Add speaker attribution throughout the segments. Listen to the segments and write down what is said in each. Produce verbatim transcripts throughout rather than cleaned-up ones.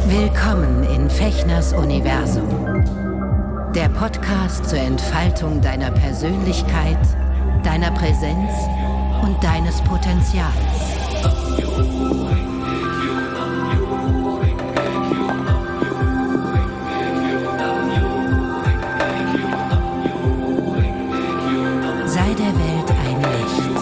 Speaker 1: Willkommen in Fechners Universum. Der Podcast zur Entfaltung deiner Persönlichkeit, deiner Präsenz und deines Potenzials. Sei der Welt ein Licht.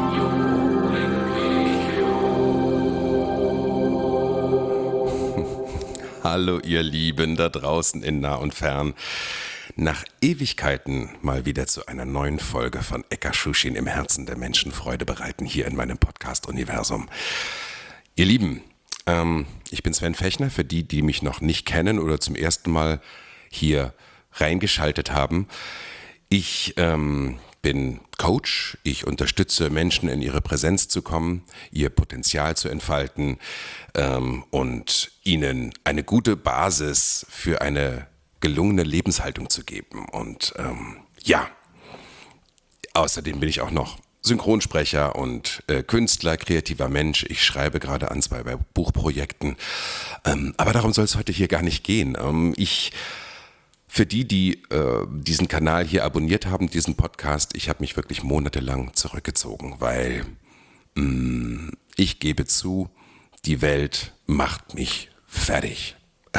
Speaker 2: Hallo ihr Lieben da draußen in nah und fern. Nach Ewigkeiten mal wieder zu einer neuen Folge von Eka-Shusin im Herzen der Menschen Freude bereiten, hier in meinem Podcast-Universum. Ihr Lieben, ähm, ich bin Sven Fechner, für die, die mich noch nicht kennen oder zum ersten Mal hier reingeschaltet haben. Ich ähm, bin Coach, ich unterstütze Menschen in ihre Präsenz zu kommen, ihr Potenzial zu entfalten ähm, und ihnen eine gute Basis für eine gelungene Lebenshaltung zu geben. Und ähm, ja, außerdem bin ich auch noch Synchronsprecher und äh, Künstler, kreativer Mensch. Ich schreibe gerade an zwei Buchprojekten. Ähm, aber darum soll es heute hier gar nicht gehen. Ähm, ich, für die, die äh, diesen Kanal hier abonniert haben, diesen Podcast, ich habe mich wirklich monatelang zurückgezogen, weil mh, ich gebe zu, die Welt macht mich fertig.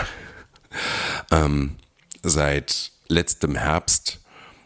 Speaker 2: ähm, Seit letztem Herbst,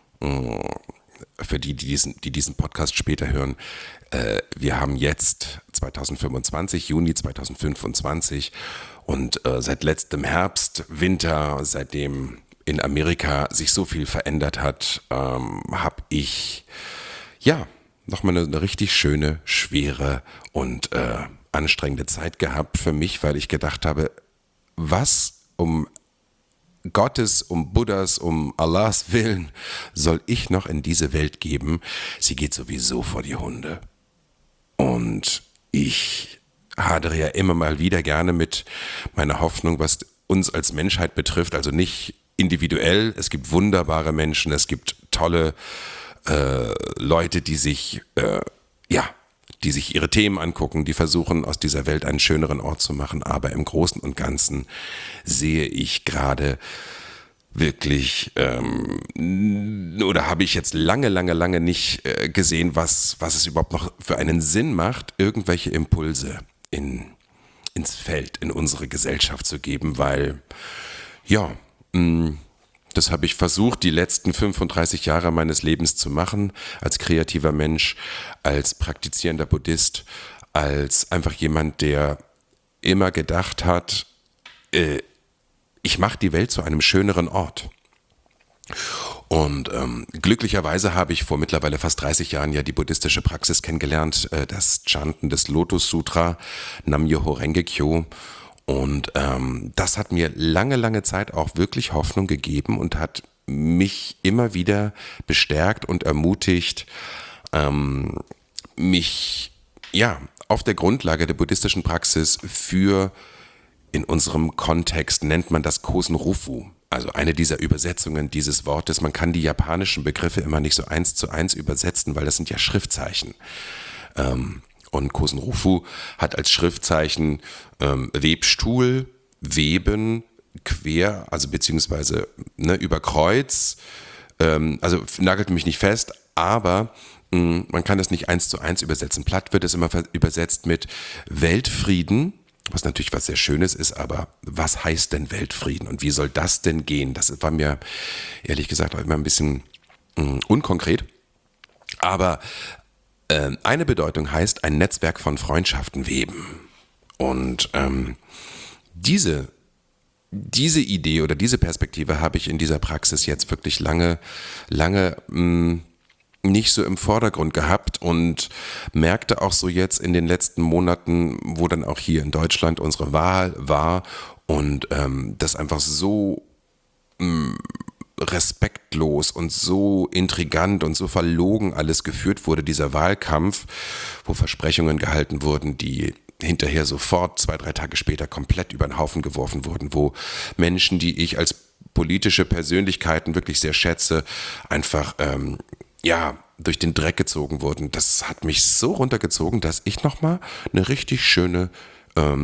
Speaker 2: für die, die diesen, die diesen Podcast später hören, äh, wir haben jetzt zwanzig fünfundzwanzig, Juni zwanzig fünfundzwanzig und äh, seit letztem Herbst, Winter, seitdem in Amerika sich so viel verändert hat, ähm, habe ich ja nochmal eine, eine richtig schöne, schwere und äh, anstrengende Zeit gehabt für mich, weil ich gedacht habe, was um Gottes, um Buddhas, um Allahs Willen soll ich noch in diese Welt geben? Sie geht sowieso vor die Hunde. Und ich hadere ja immer mal wieder gerne mit meiner Hoffnung, was uns als Menschheit betrifft, also nicht individuell. Es gibt wunderbare Menschen, es gibt tolle äh, Leute, die sich, äh, ja, die sich ihre Themen angucken, die versuchen, aus dieser Welt einen schöneren Ort zu machen. Aber im Großen und Ganzen sehe ich gerade wirklich, ähm, oder habe ich jetzt lange, lange, lange nicht äh, gesehen, was, was es überhaupt noch für einen Sinn macht, irgendwelche Impulse in, ins Feld, in unsere Gesellschaft zu geben, weil, ja, mh, das habe ich versucht, die letzten fünfunddreißig Jahre meines Lebens zu machen, als kreativer Mensch, als praktizierender Buddhist, als einfach jemand, der immer gedacht hat, äh, ich mache die Welt zu einem schöneren Ort. Und ähm, glücklicherweise habe ich vor mittlerweile fast dreißig Jahren ja die buddhistische Praxis kennengelernt, äh, das Chanten des Lotus Sutra, Nam-myoho Renge-kyo. Und ähm, das hat mir lange, lange Zeit auch wirklich Hoffnung gegeben und hat mich immer wieder bestärkt und ermutigt, ähm, mich ja auf der Grundlage der buddhistischen Praxis für, in unserem Kontext nennt man das Kosen Rufu, also eine dieser Übersetzungen dieses Wortes. Man kann die japanischen Begriffe immer nicht so eins zu eins übersetzen, weil das sind ja Schriftzeichen. Ähm, Und Kosen Rufu hat als Schriftzeichen ähm, Webstuhl, Weben, quer, also beziehungsweise ne, über Kreuz, ähm, also nagelt mich nicht fest, aber mh, man kann das nicht eins zu eins übersetzen. Platt wird es immer übersetzt mit Weltfrieden, was natürlich was sehr Schönes ist, aber was heißt denn Weltfrieden und wie soll das denn gehen? Das war mir ehrlich gesagt auch immer ein bisschen mh, unkonkret, aber eine Bedeutung heißt, ein Netzwerk von Freundschaften weben. Und ähm, diese, diese Idee oder diese Perspektive habe ich in dieser Praxis jetzt wirklich lange, lange mh, nicht so im Vordergrund gehabt und merkte auch so jetzt in den letzten Monaten, wo dann auch hier in Deutschland unsere Wahl war und ähm, das einfach so mh, respektlos und so intrigant und so verlogen alles geführt wurde, dieser Wahlkampf, wo Versprechungen gehalten wurden, die hinterher sofort zwei, drei Tage später komplett über den Haufen geworfen wurden, wo Menschen, die ich als politische Persönlichkeiten wirklich sehr schätze, einfach ähm, ja durch den Dreck gezogen wurden. Das hat mich so runtergezogen, dass ich nochmal eine richtig schöne ähm,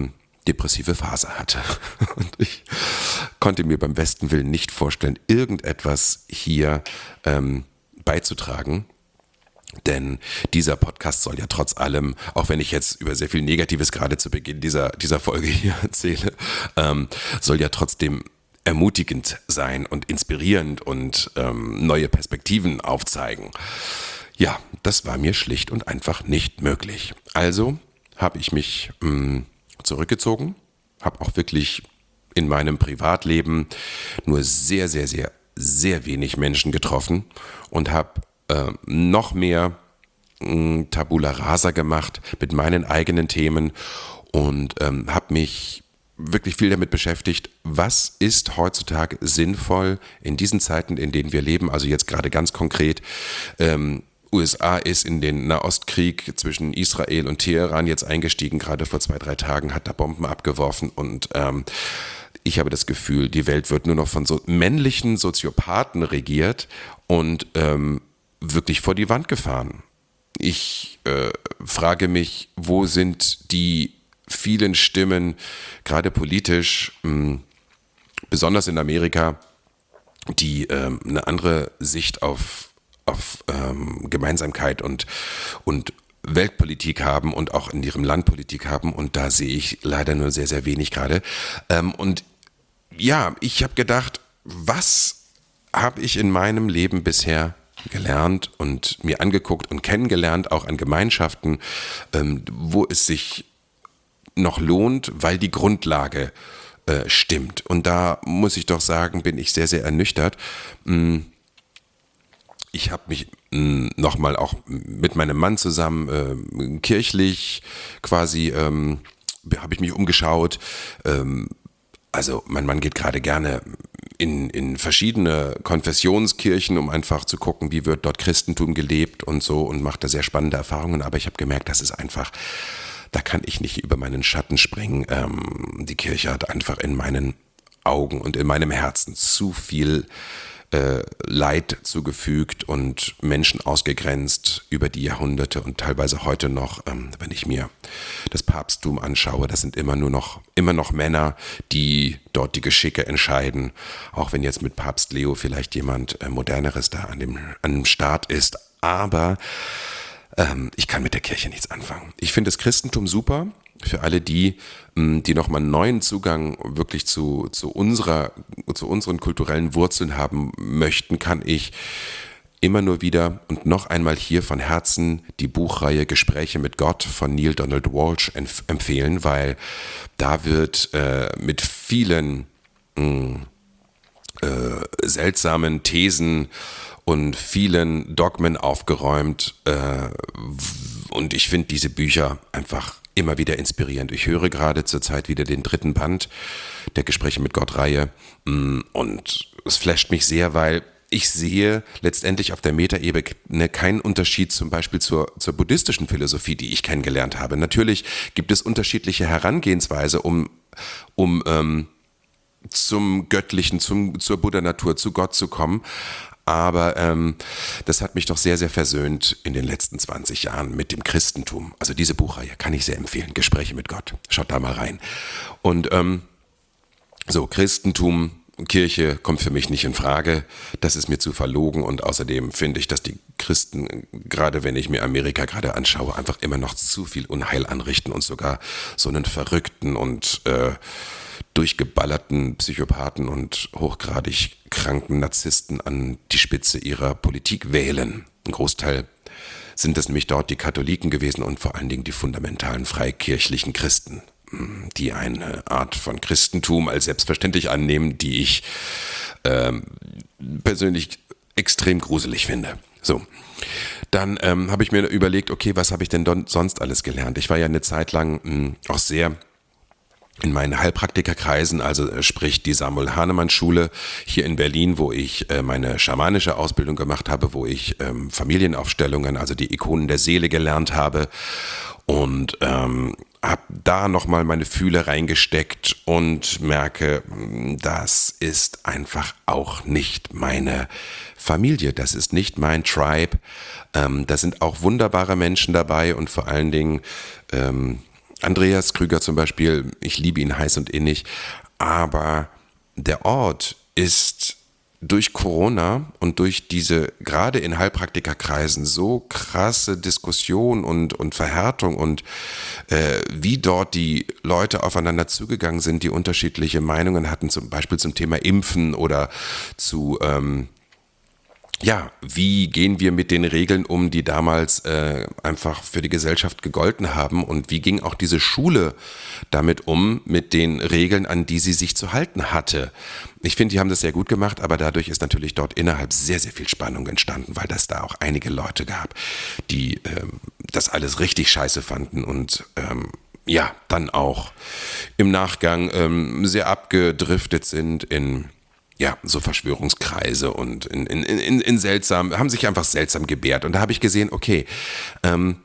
Speaker 2: depressive Phase hatte. Und ich konnte mir beim besten Willen nicht vorstellen, irgendetwas hier ähm, beizutragen. Denn dieser Podcast soll ja trotz allem, auch wenn ich jetzt über sehr viel Negatives gerade zu Beginn dieser, dieser Folge hier erzähle, ähm, soll ja trotzdem ermutigend sein und inspirierend und ähm, neue Perspektiven aufzeigen. Ja, das war mir schlicht und einfach nicht möglich. Also habe ich mich mh, zurückgezogen, habe auch wirklich in meinem Privatleben nur sehr, sehr, sehr, sehr wenig Menschen getroffen und habe äh, noch mehr mh, Tabula Rasa gemacht mit meinen eigenen Themen und ähm, habe mich wirklich viel damit beschäftigt, was ist heutzutage sinnvoll in diesen Zeiten, in denen wir leben, also jetzt gerade ganz konkret, ähm, U S A ist in den Nahostkrieg zwischen Israel und Teheran jetzt eingestiegen, gerade vor zwei, drei Tagen, hat da Bomben abgeworfen und ähm, ich habe das Gefühl, die Welt wird nur noch von so männlichen Soziopathen regiert und ähm, wirklich vor die Wand gefahren. Ich äh, frage mich, wo sind die vielen Stimmen, gerade politisch, mh, besonders in Amerika, die ähm, eine andere Sicht auf, auf ähm, Gemeinsamkeit und, und Weltpolitik haben und auch in ihrem Land Politik haben. Und da sehe ich leider nur sehr, sehr wenig gerade. Ähm, und ja, ich habe gedacht, was habe ich in meinem Leben bisher gelernt und mir angeguckt und kennengelernt, auch an Gemeinschaften, ähm, wo es sich noch lohnt, weil die Grundlage äh, stimmt. Und da muss ich doch sagen, bin ich sehr, sehr ernüchtert. Ich habe mich mh, nochmal auch mit meinem Mann zusammen äh, kirchlich quasi, ähm, habe ich mich umgeschaut. Ähm, also mein Mann geht gerade gerne in, in verschiedene Konfessionskirchen, um einfach zu gucken, wie wird dort Christentum gelebt und so und macht da sehr spannende Erfahrungen. Aber ich habe gemerkt, das ist einfach... Da kann ich nicht über meinen Schatten springen. Ähm, die Kirche hat einfach in meinen Augen und in meinem Herzen zu viel äh, Leid zugefügt und Menschen ausgegrenzt über die Jahrhunderte und teilweise heute noch, ähm, wenn ich mir das Papsttum anschaue, das sind immer nur noch, immer noch Männer, die dort die Geschicke entscheiden, auch wenn jetzt mit Papst Leo vielleicht jemand äh, Moderneres da an dem, an dem Start ist. Aber ich kann mit der Kirche nichts anfangen. Ich finde das Christentum super. Für alle die, die nochmal einen neuen Zugang wirklich zu, zu, unserer, zu unseren kulturellen Wurzeln haben möchten, kann ich immer nur wieder und noch einmal hier von Herzen die Buchreihe Gespräche mit Gott von Neale Donald Walsch empf- empfehlen, weil da wird äh, mit vielen mh, äh, seltsamen Thesen und vielen Dogmen aufgeräumt äh, und ich finde diese Bücher einfach immer wieder inspirierend. Ich höre gerade zurzeit wieder den dritten Band der Gespräche mit Gott-Reihe und es flasht mich sehr, weil ich sehe letztendlich auf der Metaebene keinen Unterschied zum Beispiel zur, zur buddhistischen Philosophie, die ich kennengelernt habe. Natürlich gibt es unterschiedliche Herangehensweise, um, um ähm, zum Göttlichen, zum, zur Buddha-Natur, zu Gott zu kommen. Aber ähm, das hat mich doch sehr, sehr versöhnt in den letzten zwanzig Jahren mit dem Christentum. Also diese Buchreihe kann ich sehr empfehlen. Gespräche mit Gott. Schaut da mal rein. Und ähm, so, Christentum, Kirche kommt für mich nicht in Frage. Das ist mir zu verlogen. Und außerdem finde ich, dass die Christen, gerade wenn ich mir Amerika gerade anschaue, einfach immer noch zu viel Unheil anrichten und sogar so einen verrückten und äh, durchgeballerten Psychopathen und hochgradig kranken Narzissten an die Spitze ihrer Politik wählen. Ein Großteil sind es nämlich dort die Katholiken gewesen und vor allen Dingen die fundamentalen freikirchlichen Christen, die eine Art von Christentum als selbstverständlich annehmen, die ich ähm, persönlich extrem gruselig finde. So, dann ähm, habe ich mir überlegt, okay, was habe ich denn don- sonst alles gelernt? Ich war ja eine Zeit lang mh, auch sehr in meinen Heilpraktikerkreisen, also sprich die Samuel Hahnemann Schule hier in Berlin, wo ich äh, meine schamanische Ausbildung gemacht habe, wo ich ähm, Familienaufstellungen, also die Ikonen der Seele gelernt habe und ähm, habe da nochmal meine Fühler reingesteckt und merke, das ist einfach auch nicht meine Familie, das ist nicht mein Tribe, ähm, da sind auch wunderbare Menschen dabei und vor allen Dingen ähm, Andreas Krüger zum Beispiel, ich liebe ihn heiß und innig, aber der Ort ist durch Corona und durch diese, gerade in Heilpraktikerkreisen, so krasse Diskussion und, und Verhärtung und äh, wie dort die Leute aufeinander zugegangen sind, die unterschiedliche Meinungen hatten, zum Beispiel zum Thema Impfen oder zu, ähm, ja, wie gehen wir mit den Regeln um, die damals äh, einfach für die Gesellschaft gegolten haben, und wie ging auch diese Schule damit um, mit den Regeln, an die sie sich zu halten hatte. Ich finde, die haben das sehr gut gemacht, aber dadurch ist natürlich dort innerhalb sehr, sehr viel Spannung entstanden, weil das da auch einige Leute gab, die ähm, das alles richtig scheiße fanden und ähm, ja, dann auch im Nachgang ähm, sehr abgedriftet sind in ja, so Verschwörungskreise und in, in, in, in seltsam, haben sich einfach seltsam gebärt. Und da habe ich gesehen, okay, ähm,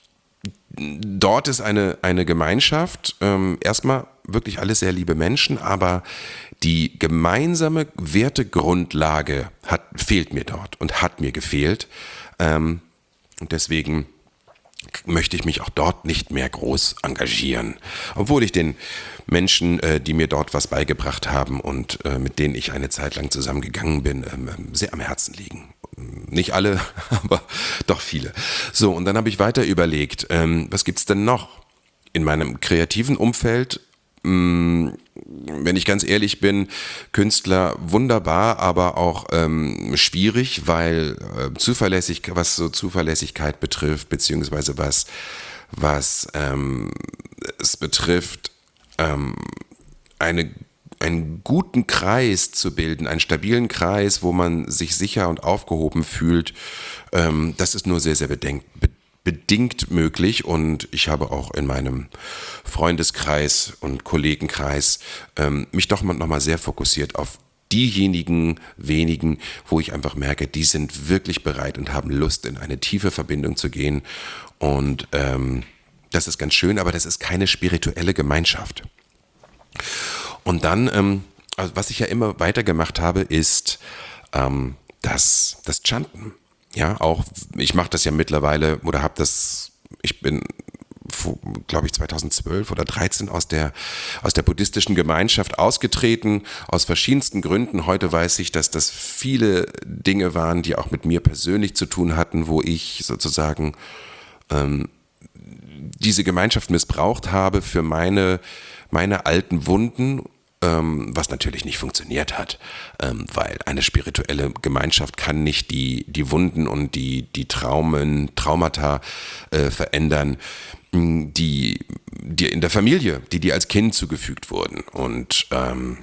Speaker 2: dort ist eine, eine Gemeinschaft, ähm, erstmal wirklich alles sehr liebe Menschen, aber die gemeinsame Wertegrundlage hat, fehlt mir dort und hat mir gefehlt. Ähm, und deswegen möchte ich mich auch dort nicht mehr groß engagieren. Obwohl ich den Menschen, äh, die mir dort was beigebracht haben und äh, mit denen ich eine Zeit lang zusammengegangen bin, ähm, sehr am Herzen liegen. Nicht alle, aber doch viele. So, und dann habe ich weiter überlegt, ähm, was gibt's denn noch in meinem kreativen Umfeld? Mh, wenn ich ganz ehrlich bin, Künstler wunderbar, aber auch ähm, schwierig, weil äh, zuverlässig, was so Zuverlässigkeit betrifft, beziehungsweise was, was ähm, es betrifft, ähm, eine, einen guten Kreis zu bilden, einen stabilen Kreis, wo man sich sicher und aufgehoben fühlt, ähm, das ist nur sehr, sehr bedenkt, bedingt möglich, und ich habe auch in meinem Freundeskreis und Kollegenkreis ähm, mich doch nochmal sehr fokussiert auf diejenigen wenigen, wo ich einfach merke, die sind wirklich bereit und haben Lust, in eine tiefe Verbindung zu gehen, und ähm, das ist ganz schön, aber das ist keine spirituelle Gemeinschaft. Und dann, ähm, also was ich ja immer weitergemacht habe, ist ähm, das, das Chanten. Ja, auch, ich mache das ja mittlerweile, oder habe das, ich bin, glaube ich, zweitausendzwölf oder dreizehn aus der, aus der buddhistischen Gemeinschaft ausgetreten, aus verschiedensten Gründen. Heute weiß ich, dass das viele Dinge waren, die auch mit mir persönlich zu tun hatten, wo ich sozusagen ähm, diese Gemeinschaft missbraucht habe für meine, meine alten Wunden, was natürlich nicht funktioniert hat, weil eine spirituelle Gemeinschaft kann nicht die, die Wunden und die, die Traumen, Traumata äh, verändern, die dir in der Familie, die dir als Kind zugefügt wurden. Und ähm,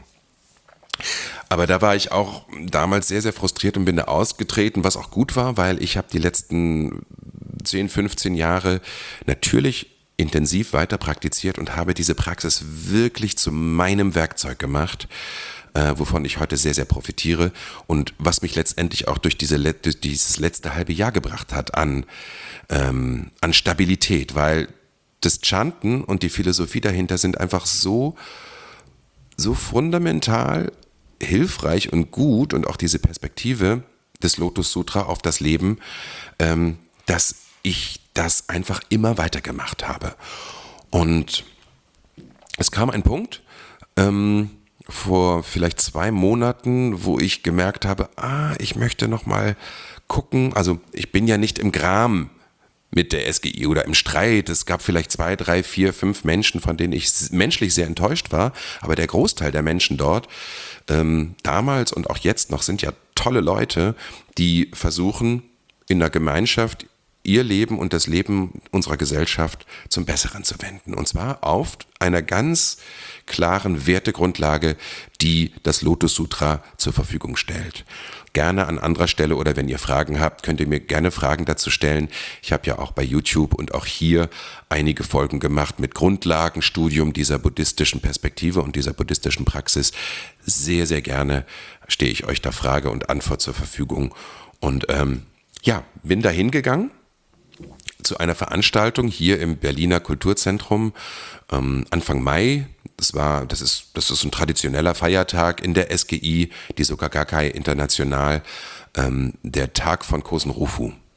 Speaker 2: aber da war ich auch damals sehr, sehr frustriert und bin da ausgetreten, was auch gut war, weil ich habe die letzten zehn, fünfzehn Jahre natürlich intensiv weiter praktiziert und habe diese Praxis wirklich zu meinem Werkzeug gemacht, äh, wovon ich heute sehr, sehr profitiere und was mich letztendlich auch durch, diese, durch dieses letzte halbe Jahr gebracht hat an, ähm, an Stabilität, weil das Chanten und die Philosophie dahinter sind einfach so, so fundamental hilfreich und gut, und auch diese Perspektive des Lotus Sutra auf das Leben, ähm, dass ich das einfach immer weitergemacht habe. Und es kam ein Punkt, ähm, vor vielleicht zwei Monaten, wo ich gemerkt habe, ah, ich möchte noch mal gucken, also ich bin ja nicht im Gram mit der S G I oder im Streit. Es gab vielleicht zwei, drei, vier, fünf Menschen, von denen ich menschlich sehr enttäuscht war, aber der Großteil der Menschen dort, ähm, damals und auch jetzt noch, sind ja tolle Leute, die versuchen, in der Gemeinschaft ihr Leben und das Leben unserer Gesellschaft zum Besseren zu wenden. Und zwar auf einer ganz klaren Wertegrundlage, die das Lotus Sutra zur Verfügung stellt. Gerne an anderer Stelle, oder wenn ihr Fragen habt, könnt ihr mir gerne Fragen dazu stellen. Ich habe ja auch bei YouTube und auch hier einige Folgen gemacht mit Grundlagenstudium dieser buddhistischen Perspektive und dieser buddhistischen Praxis. Sehr, sehr gerne stehe ich euch da Frage und Antwort zur Verfügung. Und ähm, ja, bin da hingegangen zu einer Veranstaltung hier im Berliner Kulturzentrum ähm, Anfang Mai. Das war, das ist, das ist ein traditioneller Feiertag in der S G I, die Soka Gakkai International, ähm, der Tag von Kosen Rufu.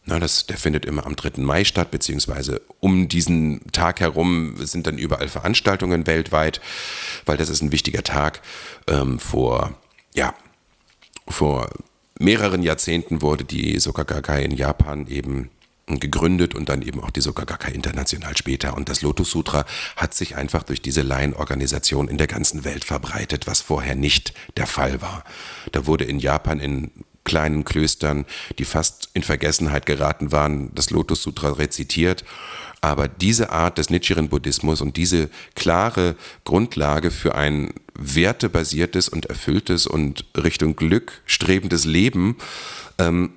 Speaker 2: Na, das, der findet immer am dritten Mai statt, beziehungsweise um diesen Tag herum sind dann überall Veranstaltungen weltweit, weil das ist ein wichtiger Tag. Ähm, vor, ja, vor mehreren Jahrzehnten wurde die Soka Gakkai in Japan eben gegründet und dann eben auch die Soka Gakkai international später. Und das Lotus Sutra hat sich einfach durch diese Laienorganisation in der ganzen Welt verbreitet, was vorher nicht der Fall war. Da wurde in Japan in kleinen Klöstern, die fast in Vergessenheit geraten waren, das Lotus Sutra rezitiert. Aber diese Art des Nichiren-Buddhismus und diese klare Grundlage für ein wertebasiertes und erfülltes und Richtung Glück strebendes Leben ähm,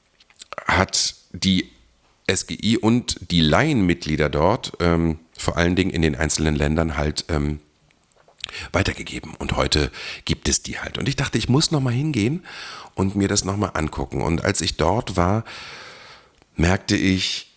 Speaker 2: hat die S G I und die Laienmitglieder dort, ähm, vor allen Dingen in den einzelnen Ländern, halt ähm, weitergegeben. Und heute gibt es die halt. Und ich dachte, ich muss nochmal hingehen und mir das nochmal angucken. Und als ich dort war, merkte ich,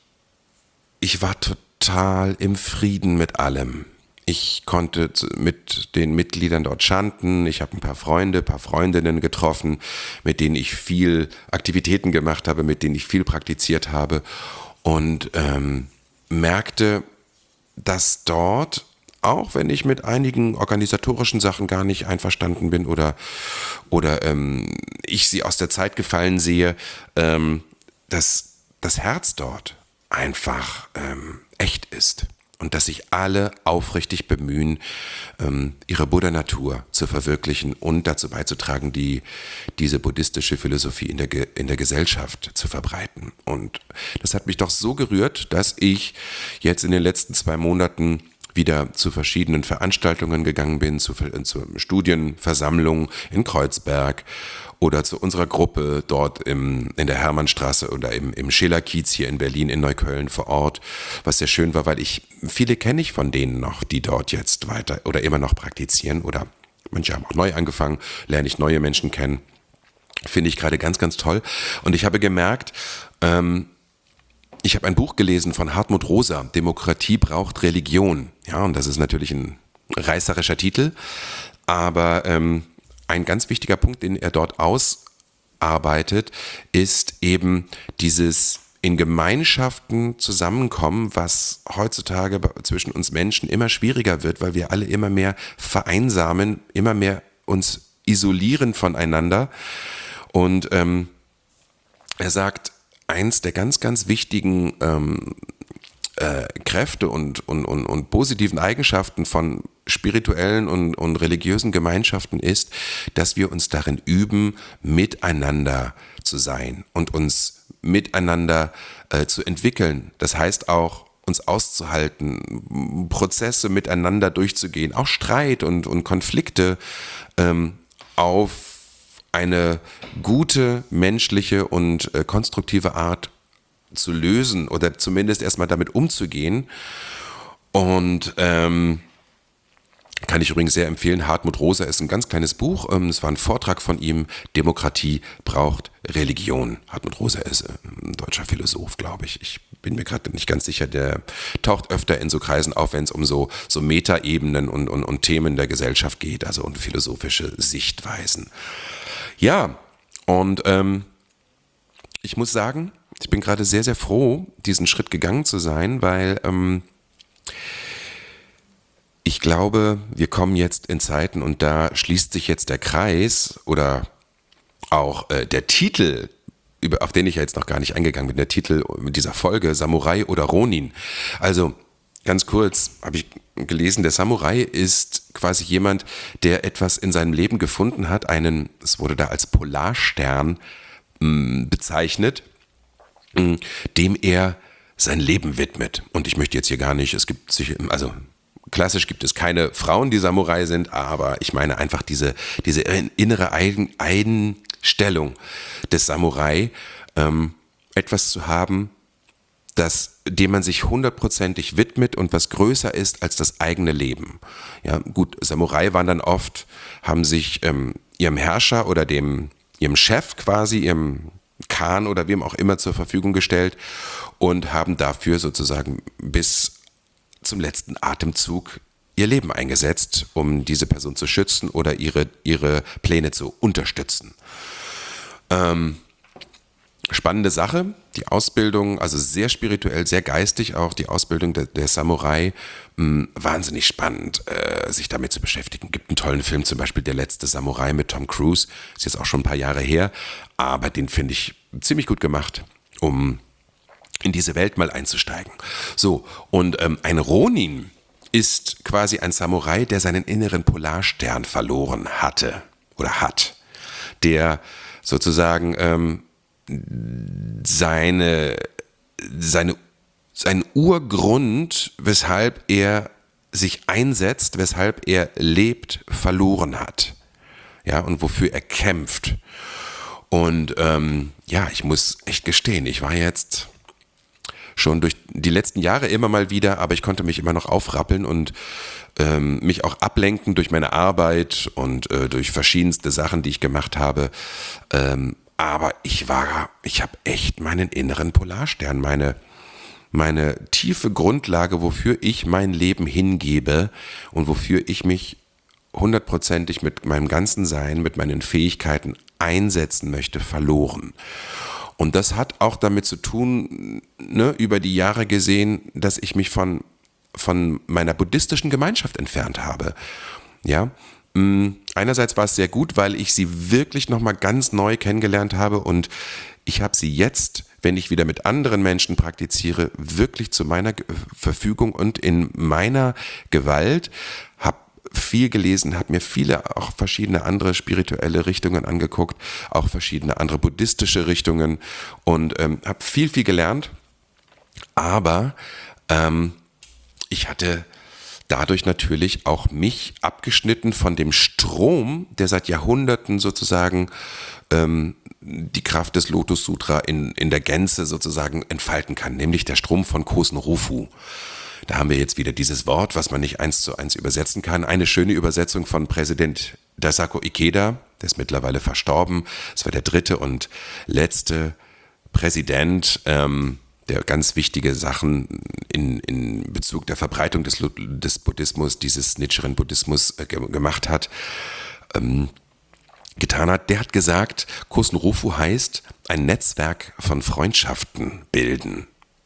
Speaker 2: ich war total im Frieden mit allem. Ich konnte mit den Mitgliedern dort chanten. Ich habe ein paar Freunde, ein paar Freundinnen getroffen, mit denen ich viel Aktivitäten gemacht habe, mit denen ich viel praktiziert habe. Und ähm, merkte, dass dort, auch wenn ich mit einigen organisatorischen Sachen gar nicht einverstanden bin oder, oder ähm, ich sie aus der Zeit gefallen sehe, ähm, dass das Herz dort einfach ähm, echt ist. Und dass sich alle aufrichtig bemühen, ähm, ihre Buddha-Natur zu verwirklichen und dazu beizutragen, die, diese buddhistische Philosophie in der, Ge- in der Gesellschaft zu verbreiten. Und das hat mich doch so gerührt, dass ich jetzt in den letzten zwei Monaten wieder zu verschiedenen Veranstaltungen gegangen bin, zu, zu Studienversammlungen in Kreuzberg oder zu unserer Gruppe dort im, in der Hermannstraße oder im, im Schillerkiez hier in Berlin, in Neukölln vor Ort, was sehr schön war, weil ich, viele kenne ich von denen noch, die dort jetzt weiter oder immer noch praktizieren oder manche haben auch neu angefangen, lerne ich neue Menschen kennen, finde ich gerade ganz, ganz toll. Und ich habe gemerkt, ähm, ich habe ein Buch gelesen von Hartmut Rosa, Demokratie braucht Religion. Ja, und das ist natürlich ein reißerischer Titel, aber ähm, ein ganz wichtiger Punkt, den er dort ausarbeitet, ist eben dieses in Gemeinschaften zusammenkommen, was heutzutage zwischen uns Menschen immer schwieriger wird, weil wir alle immer mehr vereinsamen, immer mehr uns isolieren voneinander. Und ähm, er sagt, eins der ganz, ganz wichtigen ähm, äh, Kräfte und, und, und, und positiven Eigenschaften von spirituellen und, und religiösen Gemeinschaften ist, dass wir uns darin üben, miteinander zu sein und uns miteinander äh, zu entwickeln. Das heißt auch, uns auszuhalten, Prozesse miteinander durchzugehen, auch Streit und, und Konflikte ähm, auf eine gute, menschliche und äh, konstruktive Art zu lösen oder zumindest erstmal damit umzugehen. Und ähm, kann ich übrigens sehr empfehlen, Hartmut Rosa ist ein ganz kleines Buch, ähm, es war ein Vortrag von ihm, Demokratie braucht Religion. Hartmut Rosa ist äh, ein deutscher Philosoph, glaube ich. Ich bin mir gerade nicht ganz sicher, der taucht öfter in so Kreisen auf, wenn es um so, so Metaebenen und, und, und Themen der Gesellschaft geht, also um philosophische Sichtweisen. Ja, und ähm, ich muss sagen, ich bin gerade sehr, sehr froh, diesen Schritt gegangen zu sein, weil ähm, ich glaube, wir kommen jetzt in Zeiten und da schließt sich jetzt der Kreis oder auch äh, der Titel, über, auf den ich ja jetzt noch gar nicht eingegangen bin, der Titel dieser Folge, Samurai oder Ronin. Also ganz kurz habe ich gelesen, der Samurai ist quasi jemand, der etwas in seinem Leben gefunden hat, einen, es wurde da als Polarstern mh, bezeichnet, mh, dem er sein Leben widmet. Und ich möchte jetzt hier gar nicht, es gibt sich, also klassisch gibt es keine Frauen, die Samurai sind, aber ich meine einfach diese, diese innere Eigen, Einstellung des Samurai, ähm, etwas zu haben, das, dem man sich hundertprozentig widmet und was größer ist als das eigene Leben. Ja, gut, Samurai waren dann oft, haben sich ähm, ihrem Herrscher oder dem, ihrem Chef quasi, ihrem Khan oder wem auch immer zur Verfügung gestellt und haben dafür sozusagen bis zum letzten Atemzug ihr Leben eingesetzt, um diese Person zu schützen oder ihre, ihre Pläne zu unterstützen. Ähm, spannende Sache. die Ausbildung, also sehr spirituell, sehr geistig auch, die Ausbildung der, der Samurai, mh, wahnsinnig spannend, äh, sich damit zu beschäftigen. Gibt einen tollen Film, zum Beispiel Der letzte Samurai mit Tom Cruise, ist jetzt auch schon ein paar Jahre her, aber den finde ich ziemlich gut gemacht, um in diese Welt mal einzusteigen. So, und ähm, ein Ronin ist quasi ein Samurai, der seinen inneren Polarstern verloren hatte oder hat, der sozusagen ähm, seine, seine, sein Urgrund, weshalb er sich einsetzt, weshalb er lebt, verloren hat. Ja, und wofür er kämpft. Und ähm, ja, ich muss echt gestehen, ich war jetzt schon durch die letzten Jahre immer mal wieder, aber ich konnte mich immer noch aufrappeln und ähm, mich auch ablenken durch meine Arbeit und äh, durch verschiedenste Sachen, die ich gemacht habe. Ähm, aber ich war, ich habe echt meinen inneren Polarstern, meine, meine tiefe Grundlage, wofür ich mein Leben hingebe und wofür ich mich hundertprozentig mit meinem ganzen Sein, mit meinen Fähigkeiten einsetzen möchte, verloren. Und das hat auch damit zu tun, ne, über die Jahre gesehen, dass ich mich von, von meiner buddhistischen Gemeinschaft entfernt habe. Ja, einerseits war es sehr gut, weil ich sie wirklich nochmal ganz neu kennengelernt habe und ich habe sie jetzt, wenn ich wieder mit anderen Menschen praktiziere, wirklich zu meiner Verfügung und in meiner Gewalt, habe viel gelesen, habe mir viele auch verschiedene andere spirituelle Richtungen angeguckt, auch verschiedene andere buddhistische Richtungen und ähm, habe viel, viel gelernt, aber ähm, ich hatte dadurch natürlich auch mich abgeschnitten von dem Strom, der seit Jahrhunderten sozusagen ähm, die Kraft des Lotus Sutra in, in der Gänze sozusagen entfalten kann, nämlich der Strom von Kosen Rufu. Da haben wir jetzt wieder dieses Wort, was man nicht eins zu eins übersetzen kann. Eine schöne Übersetzung von Präsident Daisaku Ikeda, der ist mittlerweile verstorben. Das war der dritte und letzte Präsident, ähm, der ganz wichtige Sachen in, in Bezug der Verbreitung des, des Buddhismus, dieses Nichiren-Buddhismus äh, gemacht hat, ähm, getan hat. Der hat gesagt, Kosen Rufu heißt ein Netzwerk von Freundschaften bilden.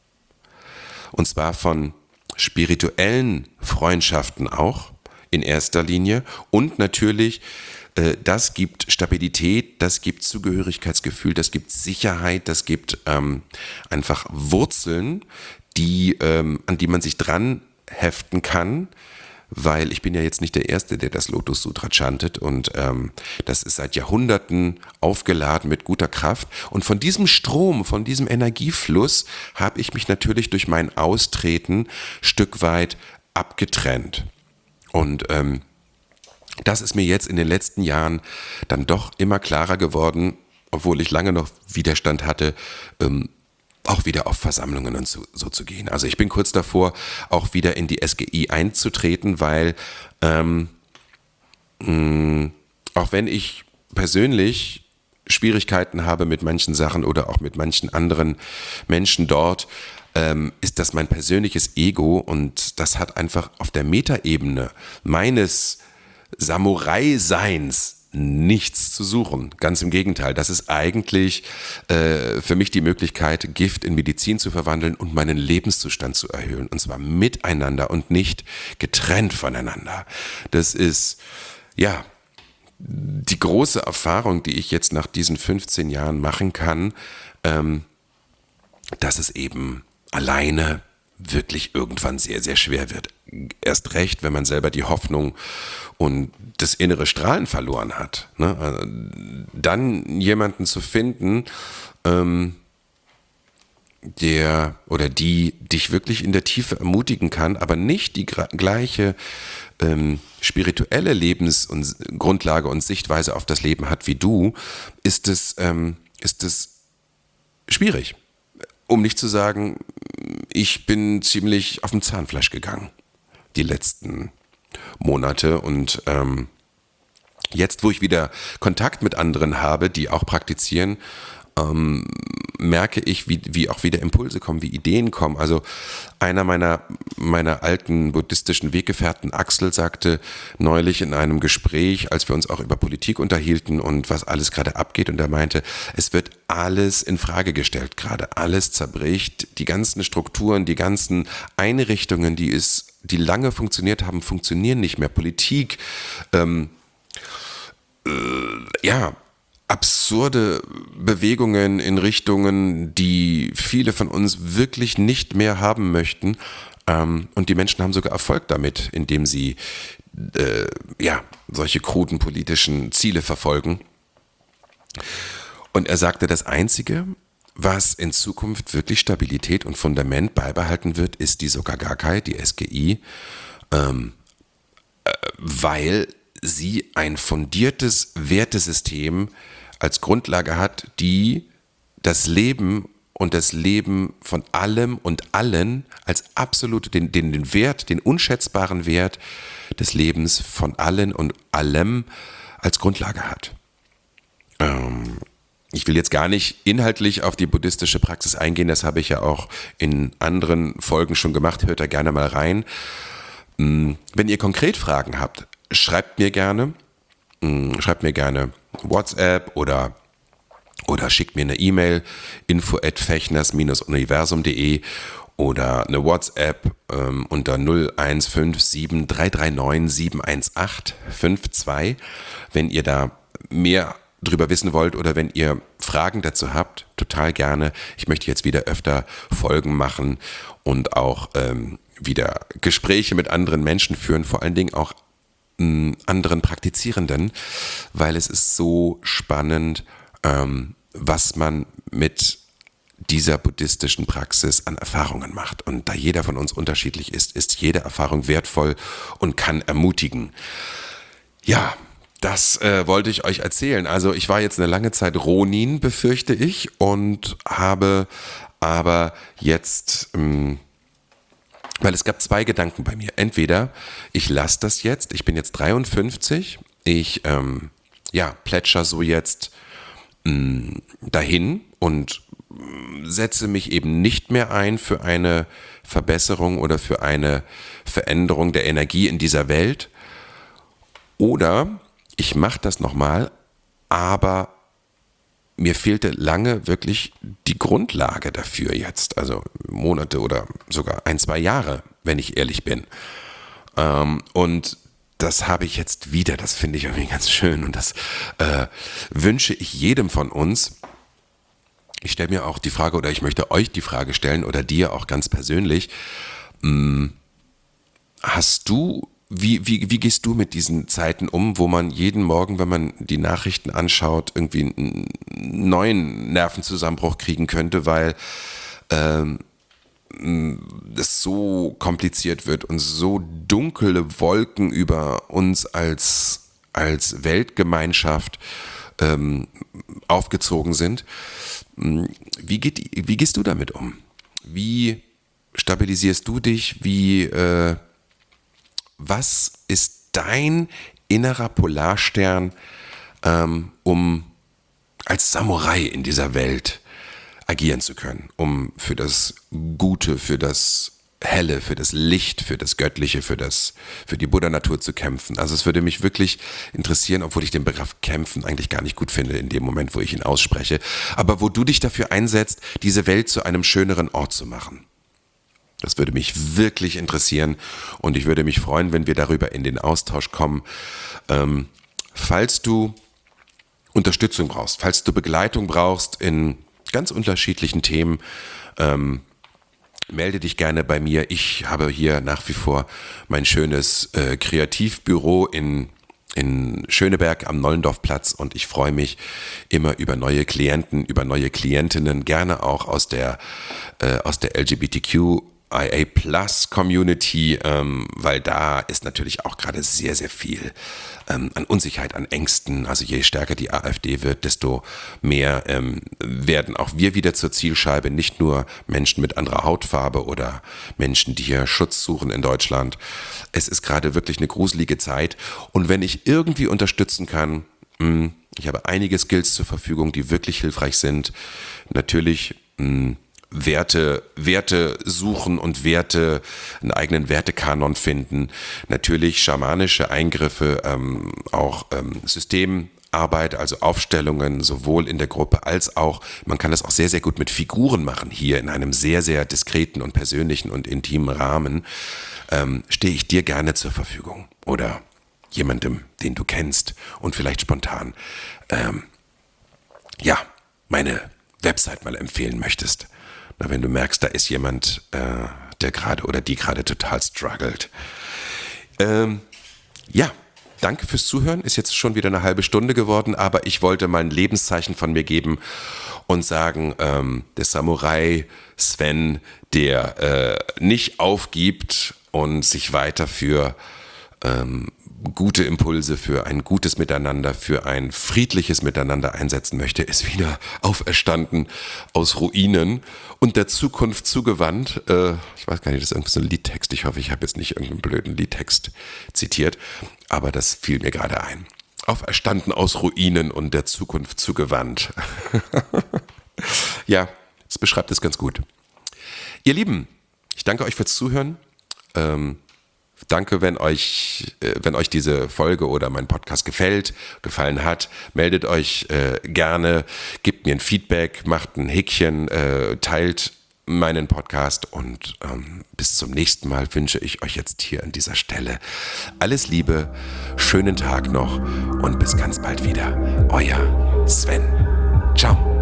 Speaker 2: Und zwar von spirituellen Freundschaften auch in erster Linie und natürlich, äh, das gibt Stabilität, das gibt Zugehörigkeitsgefühl, das gibt Sicherheit, das gibt ähm, einfach Wurzeln, die, ähm, an die man sich dran heften kann, weil ich bin ja jetzt nicht der Erste, der das Lotus Sutra chantet und ähm, das ist seit Jahrhunderten aufgeladen mit guter Kraft und von diesem Strom, von diesem Energiefluss habe ich mich natürlich durch mein Austreten Stück weit abgetrennt und ähm, das ist mir jetzt in den letzten Jahren dann doch immer klarer geworden, obwohl ich lange noch Widerstand hatte, ähm, auch wieder auf Versammlungen und so, so zu gehen. Also ich bin kurz davor, auch wieder in die S G I einzutreten, weil ähm, mh, auch wenn ich persönlich Schwierigkeiten habe mit manchen Sachen oder auch mit manchen anderen Menschen dort, ähm, ist das mein persönliches Ego und das hat einfach auf der Metaebene meines Samurai-Seins nichts zu suchen. Ganz im Gegenteil, das ist eigentlich äh, für mich die Möglichkeit, Gift in Medizin zu verwandeln und meinen Lebenszustand zu erhöhen. Und zwar miteinander und nicht getrennt voneinander. Das ist, ja, die große Erfahrung, die ich jetzt nach diesen fünfzehn Jahren machen kann, ähm, dass es eben alleine wirklich irgendwann sehr, sehr schwer wird. Erst recht, wenn man selber die Hoffnung und das innere Strahlen verloren hat. Ne? Dann jemanden zu finden, ähm, der oder die dich wirklich in der Tiefe ermutigen kann, aber nicht die gra- gleiche ähm, spirituelle Lebensgrundlage und Sichtweise auf das Leben hat wie du, ist es, ähm, ist es schwierig. Um nicht zu sagen, ich bin ziemlich auf dem Zahnfleisch gegangen die letzten Monate und ähm, jetzt, wo ich wieder Kontakt mit anderen habe, die auch praktizieren, ähm, merke ich, wie, wie auch wieder Impulse kommen, wie Ideen kommen. Also einer meiner, meiner alten buddhistischen Weggefährten, Axel, sagte neulich in einem Gespräch, als wir uns auch über Politik unterhielten und was alles gerade abgeht, und er meinte, es wird alles in Frage gestellt gerade, alles zerbricht, die ganzen Strukturen, die ganzen Einrichtungen, die es, die lange funktioniert haben, funktionieren nicht mehr. Politik, ähm, äh, ja, absurde Bewegungen in Richtungen, die viele von uns wirklich nicht mehr haben möchten. Ähm, und die Menschen haben sogar Erfolg damit, indem sie äh, ja, solche kruden politischen Ziele verfolgen. Und er sagte, das Einzige, was in Zukunft wirklich Stabilität und Fundament beibehalten wird, ist die Soka Gakkai, die S G I, ähm, äh, weil sie ein fundiertes Wertesystem als Grundlage hat, die das Leben und das Leben von allem und allen als absolut, den, den, den Wert, den unschätzbaren Wert des Lebens von allen und allem als Grundlage hat. Ähm, ich will jetzt gar nicht inhaltlich auf die buddhistische Praxis eingehen, das habe ich ja auch in anderen Folgen schon gemacht, hört da gerne mal rein. Wenn ihr konkret Fragen habt, schreibt mir gerne, schreibt mir gerne WhatsApp oder, oder schickt mir eine E-Mail, info at fechners universum punkt de oder eine WhatsApp ähm, unter null eins fünf sieben drei drei neun sieben eins acht fünf zwei, wenn ihr da mehr drüber wissen wollt oder wenn ihr Fragen dazu habt, total gerne. Ich möchte jetzt wieder öfter Folgen machen und auch ähm, wieder Gespräche mit anderen Menschen führen, vor allen Dingen auch anderen Praktizierenden, weil es ist so spannend, ähm, was man mit dieser buddhistischen Praxis an Erfahrungen macht. Und da jeder von uns unterschiedlich ist, ist jede Erfahrung wertvoll und kann ermutigen. Ja, das äh, wollte ich euch erzählen. Also ich war jetzt eine lange Zeit Ronin, befürchte ich, und habe aber jetzt... Ähm, Weil es gab zwei Gedanken bei mir. Entweder ich lasse das jetzt, ich bin jetzt dreiundfünfzig, ich ähm, ja, plätscher so jetzt mh, dahin und mh, setze mich eben nicht mehr ein für eine Verbesserung oder für eine Veränderung der Energie in dieser Welt. Oder ich mache das nochmal, aber mir fehlte lange wirklich die Grundlage dafür jetzt, also Monate oder sogar ein, zwei Jahre, wenn ich ehrlich bin. Ähm, und das habe ich jetzt wieder, das finde ich irgendwie ganz schön und das äh, wünsche ich jedem von uns. Ich stelle mir auch die Frage oder ich möchte euch die Frage stellen oder dir auch ganz persönlich, mh, hast du Wie, wie, wie gehst du mit diesen Zeiten um, wo man jeden Morgen, wenn man die Nachrichten anschaut, irgendwie einen neuen Nervenzusammenbruch kriegen könnte, weil ähm, es so kompliziert wird und so dunkle Wolken über uns als, als Weltgemeinschaft ähm, aufgezogen sind. Wie, geht, wie gehst du damit um? Wie stabilisierst du dich? Wie... Äh, Was ist dein innerer Polarstern, ähm, um als Samurai in dieser Welt agieren zu können, um für das Gute, für das Helle, für das Licht, für das Göttliche, für das, für die Buddha-Natur zu kämpfen? Also es würde mich wirklich interessieren, obwohl ich den Begriff kämpfen eigentlich gar nicht gut finde in dem Moment, wo ich ihn ausspreche, aber wo du dich dafür einsetzt, diese Welt zu einem schöneren Ort zu machen. Das würde mich wirklich interessieren und ich würde mich freuen, wenn wir darüber in den Austausch kommen. Ähm, falls du Unterstützung brauchst, falls du Begleitung brauchst in ganz unterschiedlichen Themen, ähm, melde dich gerne bei mir. Ich habe hier nach wie vor mein schönes äh, Kreativbüro in in Schöneberg am Nollendorfplatz und ich freue mich immer über neue Klienten, über neue Klientinnen, gerne auch aus der, äh, aus der L G B T Q I A Plus Community, ähm, weil da ist natürlich auch gerade sehr, sehr viel ähm, an Unsicherheit, an Ängsten. Also je stärker die AfD wird, desto mehr ähm, werden auch wir wieder zur Zielscheibe. Nicht nur Menschen mit anderer Hautfarbe oder Menschen, die hier Schutz suchen in Deutschland. Es ist gerade wirklich eine gruselige Zeit. Und wenn ich irgendwie unterstützen kann, mh, Ich habe einige Skills zur Verfügung, die wirklich hilfreich sind. Natürlich mh, Werte, Werte suchen und Werte, einen eigenen Wertekanon finden. Natürlich schamanische Eingriffe, ähm, auch ähm, Systemarbeit, also Aufstellungen, sowohl in der Gruppe als auch, man kann das auch sehr, sehr gut mit Figuren machen, hier in einem sehr, sehr diskreten und persönlichen und intimen Rahmen, ähm, stehe ich dir gerne zur Verfügung. Oder jemandem, den du kennst und vielleicht spontan, ähm, ja, meine Website mal empfehlen möchtest. Na, wenn du merkst, da ist jemand, äh, der gerade oder die gerade total struggelt. Ähm, ja, danke fürs Zuhören. Ist jetzt schon wieder eine halbe Stunde geworden, aber ich wollte mal ein Lebenszeichen von mir geben und sagen, ähm, der Samurai Sven, der äh, nicht aufgibt und sich weiter für ähm, gute Impulse, für ein gutes Miteinander, für ein friedliches Miteinander einsetzen möchte, ist wieder auferstanden aus Ruinen und der Zukunft zugewandt. Äh, ich weiß gar nicht, das ist irgendwie so ein Liedtext. Ich hoffe, ich habe jetzt nicht irgendeinen blöden Liedtext zitiert, aber das fiel mir gerade ein. Auferstanden aus Ruinen und der Zukunft zugewandt. Ja, das beschreibt es ganz gut. Ihr Lieben, ich danke euch fürs Zuhören. Ähm, Danke, wenn euch, wenn euch diese Folge oder mein Podcast gefällt, gefallen hat. Meldet euch äh, gerne, gebt mir ein Feedback, macht ein Häkchen, äh, teilt meinen Podcast und ähm, bis zum nächsten Mal wünsche ich euch jetzt hier an dieser Stelle alles Liebe, schönen Tag noch und bis ganz bald wieder. Euer Sven. Ciao.